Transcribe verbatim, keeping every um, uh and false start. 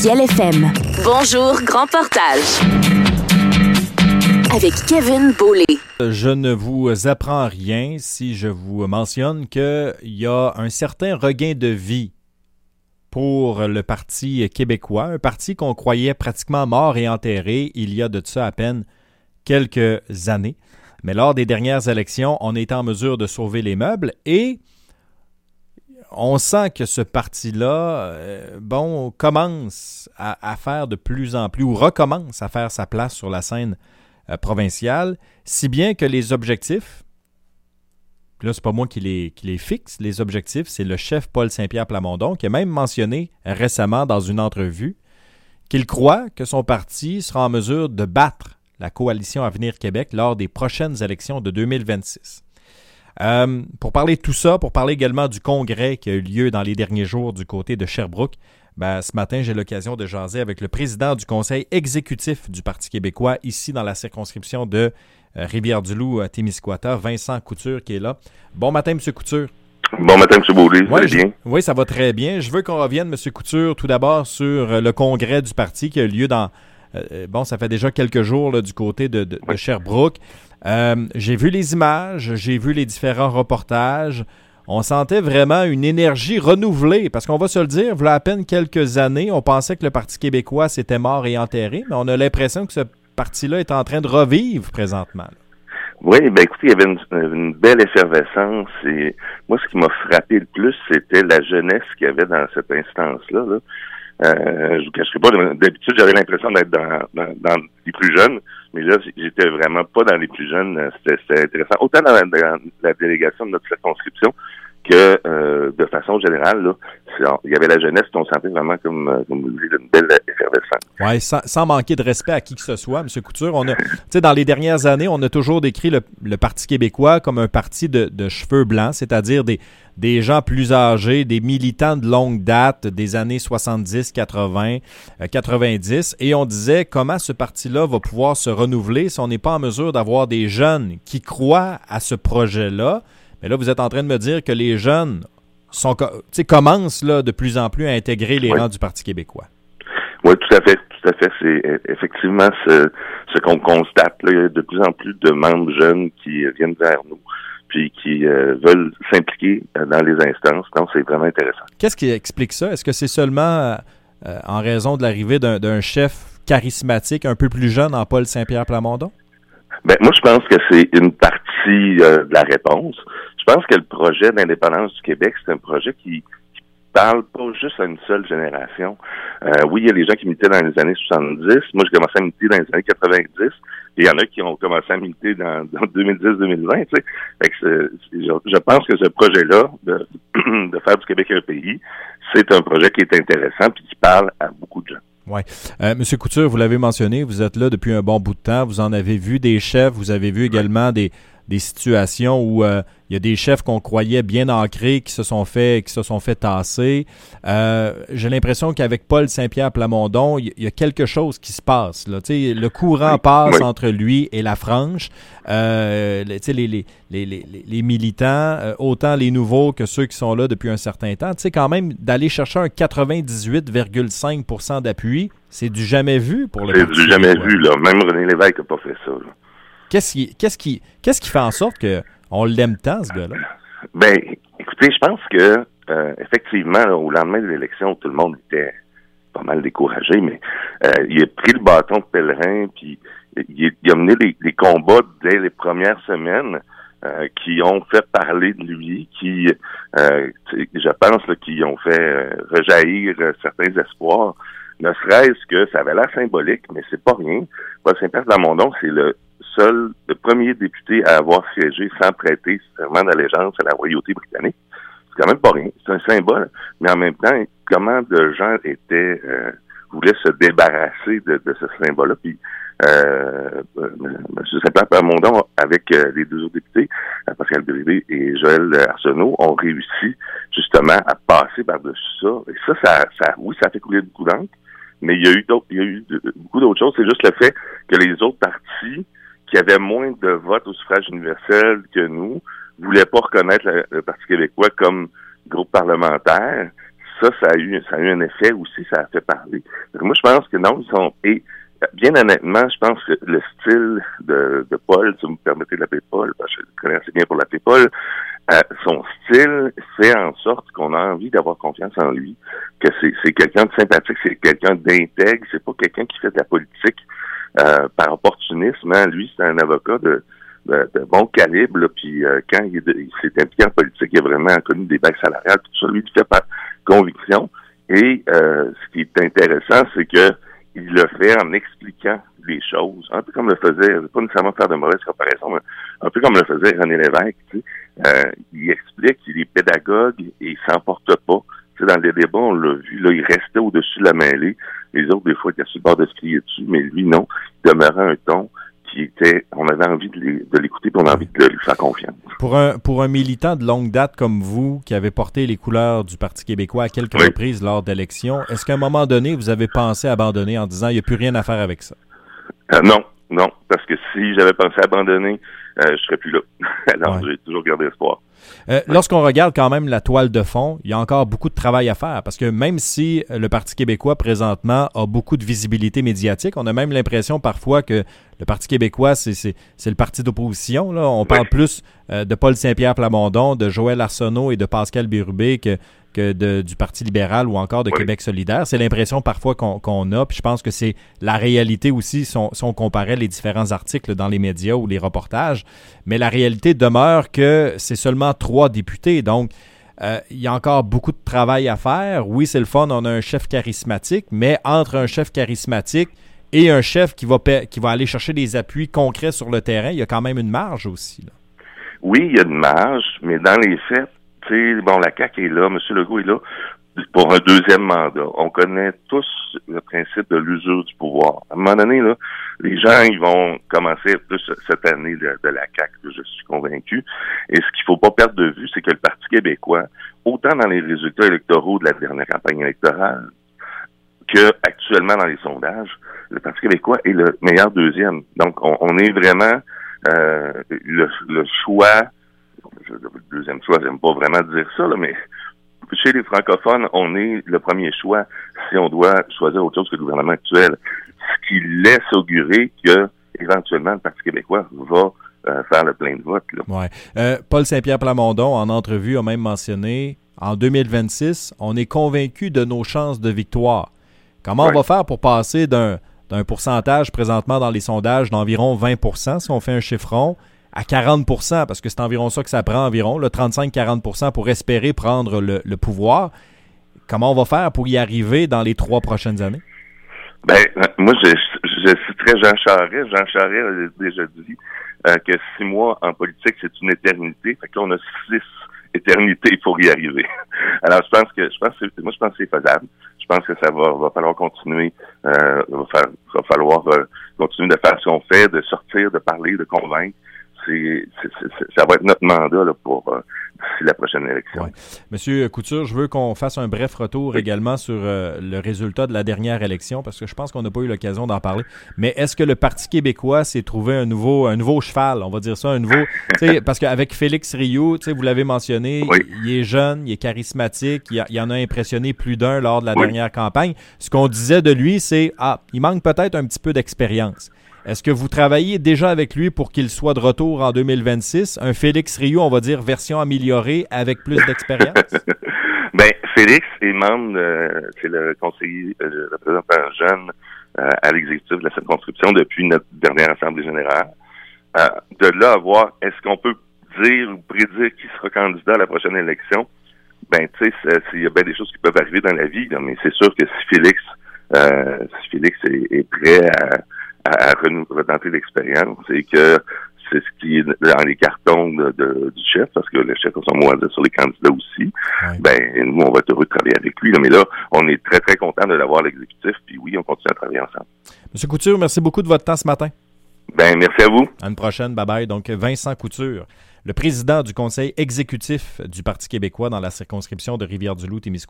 Ciel F M. Bonjour, Grand Portage. Avec Kevin Beaulé. Je ne vous apprends rien si je vous mentionne qu'il y a un certain regain de vie pour le Parti québécois, un parti qu'on croyait pratiquement mort et enterré il y a de ça à peine quelques années. Mais lors des dernières élections, on est en mesure de sauver les meubles et on sent que ce parti-là, euh, bon, commence à, à faire de plus en plus, ou recommence à faire sa place sur la scène euh, provinciale, si bien que les objectifs, là, c'est pas moi qui les, qui les fixe, les objectifs, c'est le chef Paul Saint-Pierre Plamondon, qui a même mentionné récemment dans une entrevue qu'il croit que son parti sera en mesure de battre la coalition Avenir Québec lors des prochaines élections de deux mille vingt-six. Euh, pour parler de tout ça, pour parler également du congrès qui a eu lieu dans les derniers jours du côté de Sherbrooke, ben, ce matin, j'ai l'occasion de jaser avec le président du conseil exécutif du Parti québécois ici dans la circonscription de euh, Rivière-du-Loup à Témiscouata, Vincent Couture qui est là. Bon matin, M. Couture. Bon matin, M. Beaulé. Ça ouais, va je, bien? Oui, ça va très bien. Je veux qu'on revienne, M. Couture, tout d'abord sur le congrès du parti qui a eu lieu dans... Euh, bon, ça fait déjà quelques jours là, du côté de, de, de Sherbrooke. Euh, j'ai vu les images, j'ai vu les différents reportages. On sentait vraiment une énergie renouvelée, parce qu'on va se le dire, il y a à peine quelques années, on pensait que le Parti québécois s'était mort et enterré, mais on a l'impression que ce parti-là est en train de revivre présentement. Oui, ben écoutez, il y avait une, une belle effervescence et moi, ce qui m'a frappé le plus, c'était la jeunesse qu'il y avait dans cette instance-là. Là. Euh, je vous cacherai pas, d'habitude, j'avais l'impression d'être dans, dans, dans les plus jeunes, mais là, j'étais vraiment pas dans les plus jeunes. C'était, c'était intéressant. Autant dans la, dans la délégation de notre circonscription que euh, de façon générale, là, il y avait la jeunesse, on sentait vraiment comme, comme vous dites, une belle effervescence. Oui, sans, sans manquer de respect à qui que ce soit, M. Couture. On a, tu sais, dans les dernières années, on a toujours décrit le, le Parti québécois comme un parti de, de cheveux blancs, c'est-à-dire des, des gens plus âgés, des militants de longue date des années soixante-dix, quatre-vingts, quatre-vingt-dix, et on disait comment ce parti-là va pouvoir se renouveler si on n'est pas en mesure d'avoir des jeunes qui croient à ce projet-là. Mais là, vous êtes en train de me dire que les jeunes sont, commencent là, de plus en plus à intégrer les oui. rangs du Parti québécois. Oui, tout à fait, tout à fait. C'est effectivement ce, ce qu'on constate. Là. Il y a de plus en plus de membres jeunes qui viennent vers nous puis qui euh, veulent s'impliquer dans les instances. Donc, c'est vraiment intéressant. Qu'est-ce qui explique ça? Est-ce que c'est seulement euh, en raison de l'arrivée d'un, d'un chef charismatique un peu plus jeune en Paul Saint-Pierre Plamondon? Ben, moi, je pense que c'est une partie euh, de la réponse. Je pense que le projet d'indépendance du Québec, c'est un projet qui, qui parle pas juste à une seule génération. Euh, oui, il y a les gens qui militaient dans les années soixante-dix. Moi, j'ai commencé à militer dans les années quatre-vingt-dix. Et il y en a qui ont commencé à militer dans, dans deux mille dix deux mille vingt. Tu sais. Fait que je, je pense que ce projet-là, de, de faire du Québec un pays, c'est un projet qui est intéressant et qui parle à beaucoup de gens. Oui. Euh, Monsieur Couture, vous l'avez mentionné, vous êtes là depuis un bon bout de temps. Vous en avez vu des chefs, vous avez vu également des, des situations où euh, il y a des chefs qu'on croyait bien ancrés qui se sont fait, qui se sont fait tasser. Euh, j'ai l'impression qu'avec Paul Saint-Pierre Plamondon, il y, y a quelque chose qui se passe. Là. Le courant oui. passe oui. entre lui et la frange. Euh, les, les, les, les, les, les militants, euh, autant les nouveaux que ceux qui sont là depuis un certain temps, tu sais, quand même, d'aller chercher un quatre-vingt-dix-huit virgule cinq pour cent d'appui, c'est du jamais vu pour le C'est parti. du jamais vu, là. Même René Lévesque n'a pas fait ça, là. Qu'est-ce qui, qu'est-ce qui, qu'est-ce qui fait en sorte qu'on l'aime tant, ce gars-là? Ben, écoutez, je pense que, euh, effectivement, là, au lendemain de l'élection, tout le monde était pas mal découragé, mais euh, il a pris le bâton de pèlerin, puis il, il a mené les, les combats dès les premières semaines euh, qui ont fait parler de lui, qui, euh, je pense, là, qui ont fait euh, rejaillir euh, certains espoirs. Ne serait-ce que ça avait l'air symbolique, mais c'est pas rien. Paul Saint-Pierre Plamondon, c'est le seul, le premier député à avoir siégé sans prêter serment d'allégeance à la royauté britannique. C'est quand même pas rien. C'est un symbole. Mais en même temps, comment de gens étaient, euh, voulaient se débarrasser de, de ce symbole-là. Puis, euh, euh, M. Saint-Pierre Plamondon, avec euh, les deux autres députés, euh, Pascal Bérubé et Joël Arsenault, ont réussi justement à passer par-dessus ça. Et ça, ça, ça oui, ça a fait couler beaucoup d'encre. Mais il y a eu d'autres, il y a eu de, beaucoup d'autres choses. C'est juste le fait que les autres partis qui avaient moins de votes au suffrage universel que nous voulaient pas reconnaître le, le Parti québécois comme groupe parlementaire. ça, ça a eu, ça a eu un effet aussi, ça a fait parler. Donc, moi, je pense que non, ils sont, et bien honnêtement, je pense que le style de, de Paul, si vous me permettez de l'appeler Paul, parce que je le connais assez bien pour l'appeler Paul, euh, son style fait en sorte qu'on a envie d'avoir confiance en lui, que c'est, c'est quelqu'un de sympathique, c'est quelqu'un d'intègre, c'est pas quelqu'un qui fait de la politique euh, par opportunisme. Hein. Lui, c'est un avocat de De, de bon calibre, là, puis euh, quand il, il s'est impliqué en politique, il a vraiment connu des baisses salariales, tout ça, lui, il fait par conviction. Et euh, ce qui est intéressant, c'est que il le fait en expliquant les choses, un peu comme le faisait, pas nécessairement faire de mauvaises comparaisons, mais un peu comme le faisait René Lévesque, tu sais. Euh, il explique qu'il est pédagogue et il s'emporte pas. Tu sais, dans les débats, on l'a vu, là, il restait au-dessus de la mêlée. Les autres, des fois, étaient sur le bord de se crier dessus, mais lui, non. Il demeurait un ton qui était, on avait envie de, les, de l'écouter, puis on a envie de lui faire confiance. Pour un, pour un militant de longue date comme vous, qui avait porté les couleurs du Parti québécois à quelques oui. reprises lors d'élections, est-ce qu'à un moment donné, vous avez pensé abandonner en disant « il n'y a plus rien à faire avec ça » ? Euh, non, non, parce que si j'avais pensé abandonner, euh, je serais plus là. Alors, ouais. j'ai toujours gardé espoir. Euh, lorsqu'on regarde quand même la toile de fond, il y a encore beaucoup de travail à faire parce que même si le Parti québécois présentement a beaucoup de visibilité médiatique, on a même l'impression parfois que le Parti québécois, c'est, c'est, c'est le parti d'opposition. Là. On parle oui. plus euh, de Paul Saint-Pierre Plamondon, de Joël Arsenault et de Pascal Bérubé que, que de, du Parti libéral ou encore de oui. Québec solidaire. C'est l'impression parfois qu'on, qu'on a, puis je pense que c'est la réalité aussi si on, si on comparait les différents articles dans les médias ou les reportages. Mais la réalité demeure que c'est seulement trois députés. Donc, euh, il y a encore beaucoup de travail à faire. Oui, c'est le fun, on a un chef charismatique, mais entre un chef charismatique et un chef qui va, pa- qui va aller chercher des appuis concrets sur le terrain, il y a quand même une marge aussi. Là. Oui, il y a une marge, mais dans les faits, tu sais, bon, la C A Q est là, M. Legault est là pour un deuxième mandat. On connaît tous le principe de l'usure du pouvoir. À un moment donné, là, les gens, ils vont commencer plus cette année de, de la C A Q, je suis convaincu. Et ce qu'il faut pas perdre de vue, c'est que le Parti québécois, autant dans les résultats électoraux de la dernière campagne électorale que actuellement dans les sondages, le Parti québécois est le meilleur deuxième. Donc, on, on est vraiment euh, le, le choix, le deuxième choix, j'aime pas vraiment dire ça, là, mais chez les francophones, on est le premier choix si on doit choisir autre chose que le gouvernement actuel. Ce qui laisse augurer que, éventuellement, le Parti québécois va euh, faire le plein de votes. Là. Ouais. Euh, Paul Saint-Pierre Plamondon, en entrevue, a même mentionné, en deux mille vingt-six, on est convaincu de nos chances de victoire. Comment ouais. on va faire pour passer d'un, d'un pourcentage présentement dans les sondages d'environ vingt pour cent, si on fait un chiffron, à quarante pour cent, parce que c'est environ ça que ça prend environ, le trente-cinq à quarante pour cent pour espérer prendre le, le pouvoir. Comment on va faire pour y arriver dans les trois prochaines années? Ben, moi, je, je citerai Jean Charest. Jean Charest a déjà dit euh, que six mois en politique, c'est une éternité. Fait que là, on a six éternités pour y arriver. Alors, je pense que, je pense que, moi, je pense que c'est faisable. Je pense que ça va, va falloir continuer, euh, va, faire, va falloir euh, continuer de faire ce qu'on fait, de sortir, de parler, de convaincre. C'est, c'est, c'est, ça va être notre mandat là, pour euh, d'ici la prochaine élection. Ouais. Monsieur Couture, je veux qu'on fasse un bref retour oui. également sur euh, le résultat de la dernière élection, parce que je pense qu'on n'a pas eu l'occasion d'en parler. Mais est-ce que le Parti québécois s'est trouvé un nouveau, un nouveau cheval, on va dire ça, un nouveau... parce qu'avec Félix Rioux, vous l'avez mentionné, oui. il est jeune, il est charismatique, il, a, il en a impressionné plus d'un lors de la oui. dernière campagne. Ce qu'on disait de lui, c'est « Ah, il manque peut-être un petit peu d'expérience ». Est-ce que vous travaillez déjà avec lui pour qu'il soit de retour en deux mille vingt-six? Un Félix Rioux, on va dire, version améliorée avec plus d'expérience? Bien, Félix est membre, euh, c'est le conseiller, euh, le représentant jeune euh, à l'exécutif de la circonscription depuis notre dernière Assemblée générale. Euh, de là à voir, est-ce qu'on peut dire ou prédire qui sera candidat à la prochaine élection? Ben, tu sais, il y a bien des choses qui peuvent arriver dans la vie, là, mais c'est sûr que si Félix, euh, si Félix est, est prêt à à, à retenter l'expérience et que c'est ce qui est dans les cartons de, de, du chef, parce que le chef a son mot à dire sur les candidats aussi, ouais. ben nous, on va être heureux de travailler avec lui. Là. Mais là, on est très, très content de l'avoir à l'exécutif, puis oui, on continue à travailler ensemble. Monsieur Couture, merci beaucoup de votre temps ce matin. Ben merci à vous. À une prochaine, bye-bye. Donc, Vincent Couture, le président du conseil exécutif du Parti québécois dans la circonscription de Rivière-du-Loup-Témiscouata.